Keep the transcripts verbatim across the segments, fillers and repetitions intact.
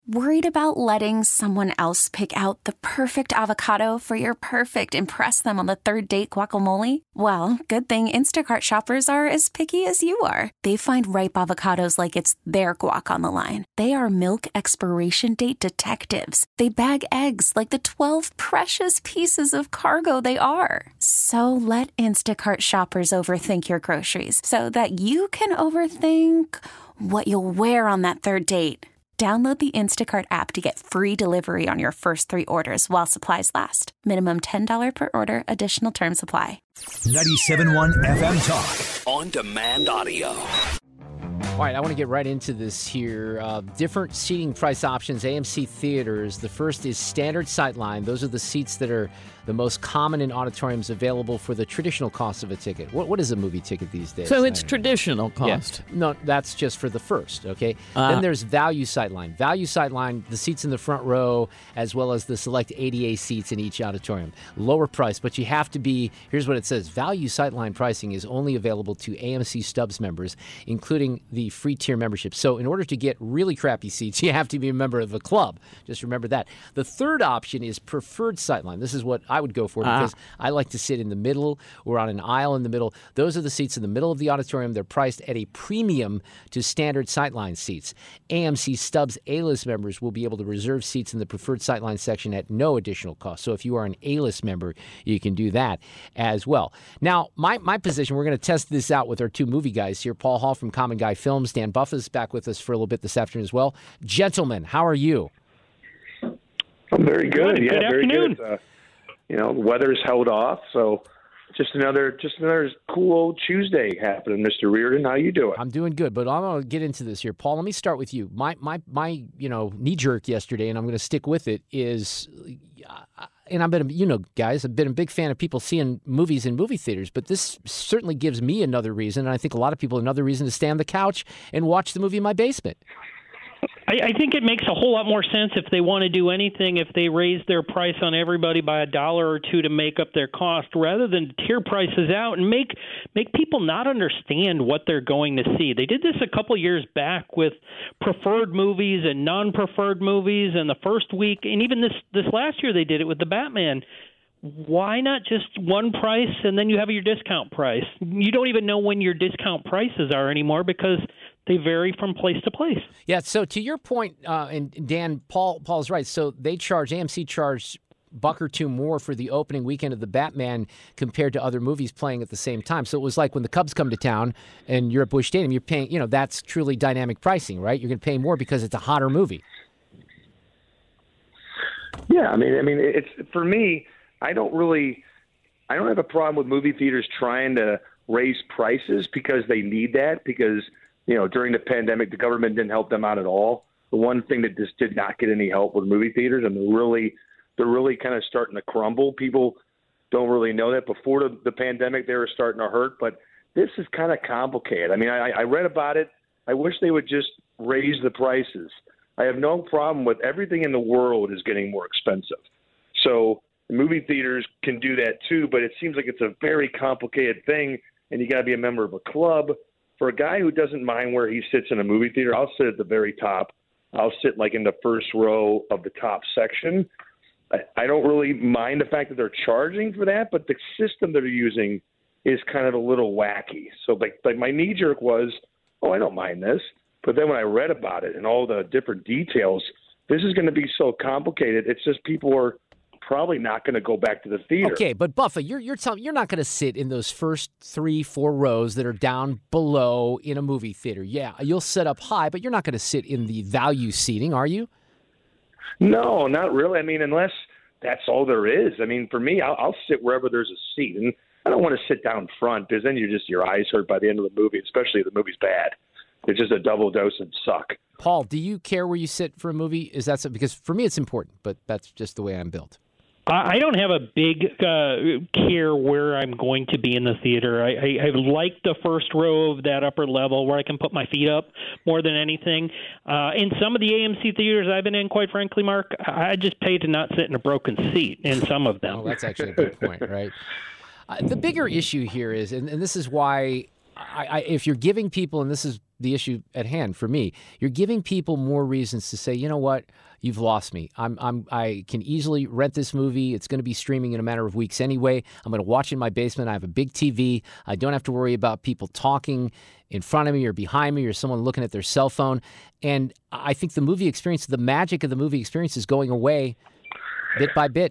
Worried about letting someone else pick out the perfect avocado for your perfect impress them on the third date guacamole? Well, good thing Instacart shoppers are as picky as you are. They find ripe avocados like it's their guac on the line. They are milk expiration date detectives. They bag eggs like the twelve precious pieces of cargo they are. So let Instacart shoppers overthink your groceries so that you can overthink what you'll wear on that third date. Download the Instacart app to get free delivery on your first three orders while supplies last. Minimum ten dollars per order. Additional terms apply. ninety-seven point one F M Talk. On demand audio. All right, I want to get right into this here. Uh, different seating price options, A M C theaters. The first is standard sightline. Those are the seats that are the most common in auditoriums available for the traditional cost of a ticket. What What is a movie ticket these days? So it's traditional cost. Yeah. No, that's just for the first, okay? Uh, then there's value sightline. Value sightline, the seats in the front row, as well as the select A D A seats in each auditorium. Lower price, but you have to be, here's what it says. Value sightline pricing is only available to A M C Stubs members, including the free tier membership. So in order to get really crappy seats, you have to be a member of the club. Just remember that. The third option is preferred sightline. This is what I would go for because ah. I like to sit in the middle or on an aisle in the middle. Those are the seats in the middle of the auditorium. They're priced at a premium to standard sightline seats. A M C Stubs A-list members will be able to reserve seats in the preferred sightline section at no additional cost. So if you are an A-list member, you can do that as well. Now, my, my position, we're going to test this out with our two movie guys here. Paul Hall from Common Guy Films. Dan Buffa's back with us for a little bit this afternoon as well. Gentlemen, how are you? I'm very good. good. Yeah, good very afternoon. good. Uh, you know, the weather's held off, so just another just another cool old Tuesday happening, Mister Reardon. How you doing? I'm doing good, but I'm going to get into this here. Paul, let me start with you. My my my, you know, knee jerk yesterday, and I'm going to stick with it, is uh, and I've been, you know, guys, I've been a big fan of people seeing movies in movie theaters, but this certainly gives me another reason, and I think a lot of people another reason to stay on the couch and watch the movie in my basement. I, I think it makes a whole lot more sense if they want to do anything, if they raise their price on everybody by a dollar or two to make up their cost, rather than tier prices out and make make people not understand what they're going to see. They did this a couple years back with preferred movies and non-preferred movies, and the first week, and even this this last year they did it with the Batman. Why not just one price and then you have your discount price? You don't even know when your discount prices are anymore because they vary from place to place. Yeah, so to your point, uh, and Dan, Paul, Paul's right. So they charge, A M C charged buck or two more for the opening weekend of the Batman compared to other movies playing at the same time. So it was like when the Cubs come to town and you're at Busch Stadium, you're paying, you know, that's truly dynamic pricing, right? You're going to pay more because it's a hotter movie. Yeah, I mean, I mean, it's for me, I don't really, I don't have a problem with movie theaters trying to raise prices because they need that, because, you know, during the pandemic, the government didn't help them out at all. The one thing that just did not get any help with movie theaters, and they're really, they're really kind of starting to crumble. People don't really know that. Before the, the pandemic, they were starting to hurt, but this is kind of complicated. I mean, I, I read about it. I wish they would just raise the prices. I have no problem with everything in the world is getting more expensive. So movie theaters can do that too, but it seems like it's a very complicated thing, and you got to be a member of a club. For a guy who doesn't mind where he sits in a movie theater, I'll sit at the very top. I'll sit like in the first row of the top section. I, I don't really mind the fact that they're charging for that, but the system that they're using is kind of a little wacky. So like, like my knee jerk was, oh, I don't mind this. But then when I read about it and all the different details, this is going to be so complicated. It's just people are probably not going to go back to the theater. Okay, but Buffa, you're you're telling you're not going to sit in those first three, four rows that are down below in a movie theater. Yeah, you'll sit up high, but you're not going to sit in the value seating, are you? No, not really. I mean, unless that's all there is. I mean, for me, I'll, I'll sit wherever there's a seat, and I don't want to sit down front because then you're just your eyes hurt by the end of the movie, especially if the movie's bad. It's just a double dose of suck. Paul, do you care where you sit for a movie? Is that so? Because for me, it's important, but that's just the way I'm built. I don't have a big uh, care where I'm going to be in the theater. I, I, I like the first row of that upper level where I can put my feet up more than anything. Uh, in some of the A M C theaters I've been in, quite frankly, Mark, I just pay to not sit in a broken seat in some of them. Oh, that's actually a good point, right? Uh, the bigger issue here is, and, and this is why I, I, if you're giving people, and this is the issue at hand for me. You're giving people more reasons to say, you know what, you've lost me. I'm, I'm, I can easily rent this movie. It's going to be streaming in a matter of weeks anyway. I'm going to watch it in my basement. I have a big T V. I don't have to worry about people talking in front of me or behind me or someone looking at their cell phone. And I think the movie experience, the magic of the movie experience is going away bit by bit.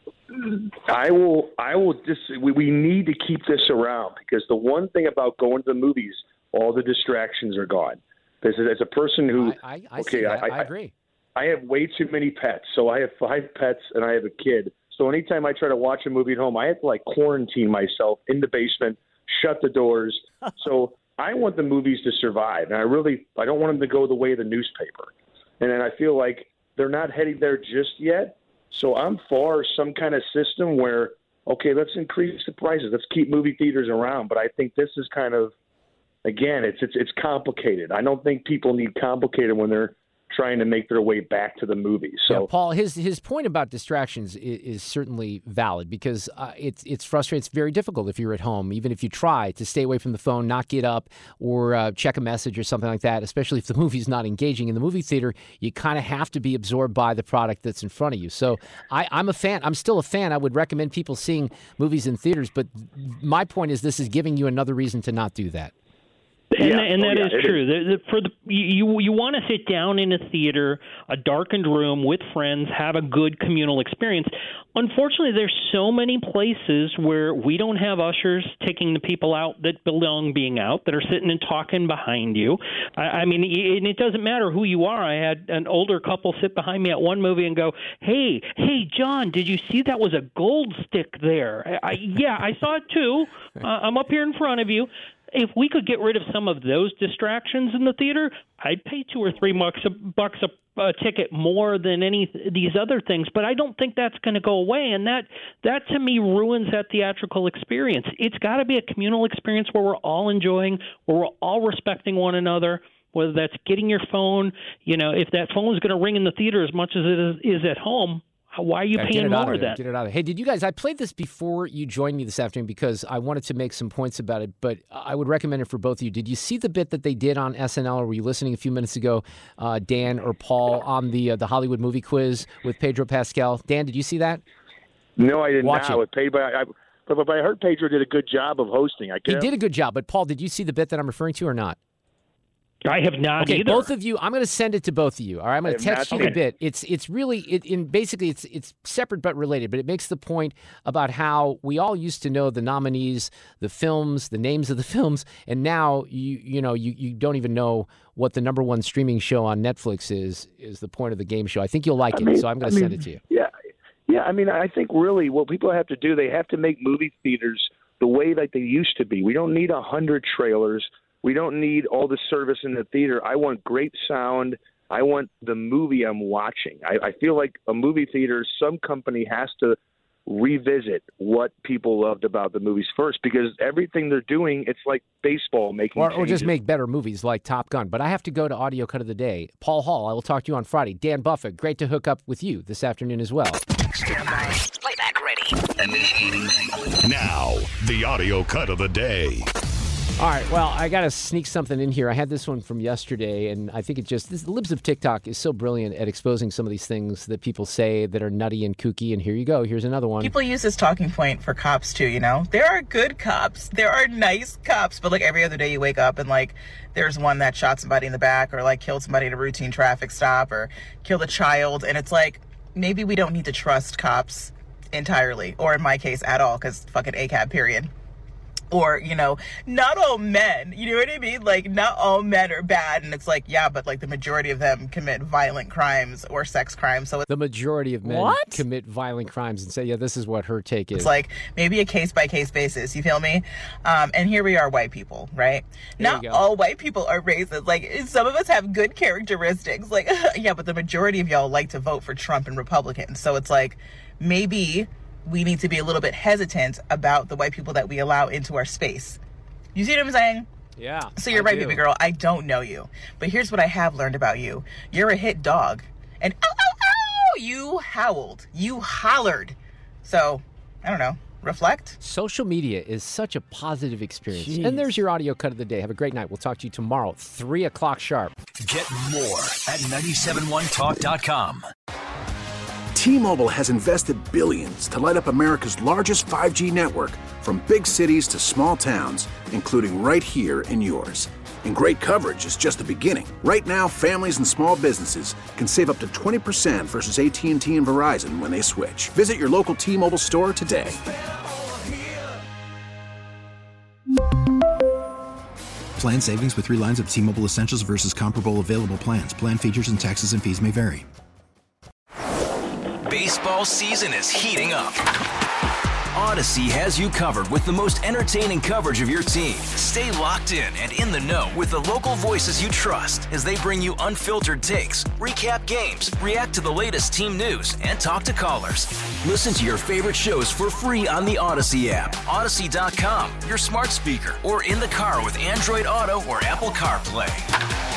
I will. I will just. We, we need to keep this around because the one thing about going to the movies, all the distractions are gone. As, as a person who, I, I, I okay, see that. I, I agree. I have way too many pets. So I have five pets and I have a kid. So anytime I try to watch a movie at home, I have to like quarantine myself in the basement, shut the doors. So I want the movies to survive, and I really, I don't want them to go the way of the newspaper. And then I feel like they're not heading there just yet. So I'm for some kind of system where, okay, let's increase the prices. Let's keep movie theaters around. But I think this is kind of, again, it's it's it's complicated. I don't think people need complicated when they're trying to make their way back to the movies. So, yeah, Paul, his his point about distractions is, is certainly valid because uh, it's it's frustrating. It's very difficult if you're at home, even if you try to stay away from the phone, not get up or uh, check a message or something like that, especially if the movie's not engaging. In the movie theater, you kind of have to be absorbed by the product that's in front of you. So I, I'm a fan. I'm still a fan. I would recommend people seeing movies in theaters, but my point is this is giving you another reason to not do that. And, yeah. and that oh, yeah. is it true. Is. The, the, for the you you want to sit down in a theater, a darkened room with friends, have a good communal experience. Unfortunately, there's so many places where we don't have ushers taking the people out that belong being out, that are sitting and talking behind you. I, I mean, and it doesn't matter who you are. I had an older couple sit behind me at one movie and go, "Hey, hey, John, did you see that was a gold stick there?" I, yeah, I saw it too. Uh, I'm up here in front of you. If we could get rid of some of those distractions in the theater, I'd pay two or three bucks a, bucks a, a ticket more than any these other things. But I don't think that's going to go away, and that that to me ruins that theatrical experience. It's got to be a communal experience where we're all enjoying, where we're all respecting one another. Whether that's getting your phone, you know, if that phone is going to ring in the theater as much as it is, is at home. Why are you yeah, paying more then? Get it out of there. Hey, did you guys, I played this before you joined me this afternoon because I wanted to make some points about it, but I would recommend it for both of you. Did you see the bit that they did on S N L, or were you listening a few minutes ago, uh, Dan or Paul, on the uh, the Hollywood movie quiz with Pedro Pascal? Dan, did you see that? No, I didn't. Watch know. it. But I, but I heard Pedro did a good job of hosting. I he did a good job, but Paul, did you see the bit that I'm referring to or not? I have not okay, either. Both of you, I'm going to send it to both of you. All right, I'm going to text you okay. a bit. It's it's really it in basically it's it's separate but related, but it makes the point about how we all used to know the nominees, the films, the names of the films, and now you you know you, you don't even know what the number one streaming show on Netflix is. Is the point of the game show? I think you'll like I it, mean, so I'm going to I send mean, it to you. Yeah, yeah. I mean, I think really what people have to do, they have to make movie theaters the way that they used to be. We don't need a hundred trailers. We don't need all the service in the theater. I want great sound. I want the movie I'm watching. I, I feel like a movie theater, some company has to revisit what people loved about the movies first, because everything they're doing, it's like baseball making or, changes. or just make better movies like Top Gun. But I have to go to Audio Cut of the Day. Paul Hall, I will talk to you on Friday. Dan Buffett, great to hook up with you this afternoon as well. Stand by. Playback ready. Initiating. Now, the Audio Cut of the Day. All right, well, I got to sneak something in here. I had this one from yesterday, and I think it just, this, the libs of TikTok is so brilliant at exposing some of these things that people say that are nutty and kooky, and here you go. Here's another one. People use this talking point for cops, too, you know? There are good cops. There are nice cops, but, like, every other day you wake up and, like, there's one that shot somebody in the back or, like, killed somebody at a routine traffic stop or killed a child, and it's like, maybe we don't need to trust cops entirely, or in my case, at all, because fucking A C A B, period. Or, you know, not all men, you know what I mean? Like, not all men are bad. And it's like, yeah, but like the majority of them commit violent crimes or sex crimes. So the majority of men what? commit violent crimes and say, yeah, this is what her take is. It's like maybe a case by case basis. You feel me? Um, and here we are, white people, right? There not all white people are racist. Like, some of us have good characteristics. Like, yeah, but the majority of y'all like to vote for Trump and Republicans. So it's like, maybe we need to be a little bit hesitant about the white people that we allow into our space. You see what I'm saying? Yeah. So you're I right, do. baby girl. I don't know you. But here's what I have learned about you. You're a hit dog. And ow, ow, ow! You howled. You hollered. So, I don't know. reflect. Social media is such a positive experience. Jeez. And there's your audio cut of the day. Have a great night. We'll talk to you tomorrow, three o'clock sharp. Get more at nine seven one talk dot com. T-Mobile has invested billions to light up America's largest five G network, from big cities to small towns, including right here in yours. And great coverage is just the beginning. Right now, families and small businesses can save up to twenty percent versus A T and T and Verizon when they switch. Visit your local T-Mobile store today. Plan savings with three lines of T-Mobile Essentials versus comparable available plans. Plan features and taxes and fees may vary. Baseball season is heating up. Odyssey has you covered with the most entertaining coverage of your team. Stay locked in and in the know with the local voices you trust as they bring you unfiltered takes, recap games, react to the latest team news, and talk to callers. Listen to your favorite shows for free on the Odyssey app, Odyssey dot com, your smart speaker, or in the car with Android Auto or Apple CarPlay.